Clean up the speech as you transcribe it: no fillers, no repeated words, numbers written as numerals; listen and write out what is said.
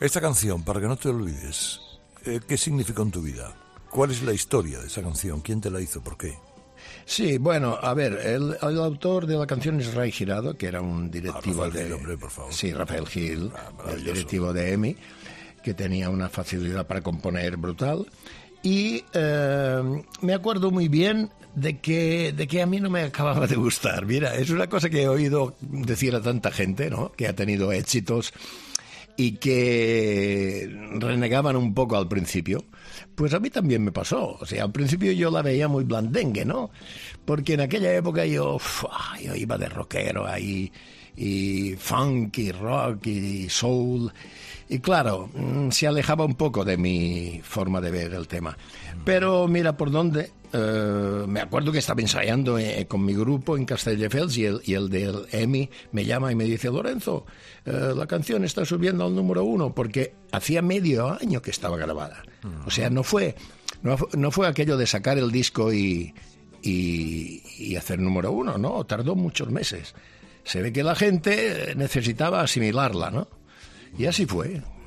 Esta canción, para que no te olvides, ¿qué significó en tu vida? ¿Cuál es la historia de esa canción? ¿Quién te la hizo? ¿Por qué? Sí, bueno, a ver, el autor de la canción es Ray Girado, que era un directivo Rafael Gil, hombre, por favor. Sí, Rafael Gil, el directivo de EMI, que tenía una facilidad para componer brutal. Y me acuerdo muy bien de que a mí no me acababa de gustar. Mira, es una cosa que he oído decir a tanta gente, ¿no?, que ha tenido éxitos y que renegaban un poco al principio. Pues a mí también me pasó. O sea, al principio yo la veía muy blandengue, ¿no? Porque en aquella época yo iba de rockero ahí, y funk, y rock, y soul. Y claro, se alejaba un poco de mi forma de ver el tema. Pero mira por dónde. Me acuerdo que estaba ensayando con mi grupo en Castelldefels y el del EMI me llama y me dice: Lorenzo, la canción está subiendo al número 1, porque hacía medio año que estaba grabada. O sea, no fue aquello de sacar el disco y hacer número 1, no, tardó muchos meses. Se ve que la gente necesitaba asimilarla, ¿no? Y así fue.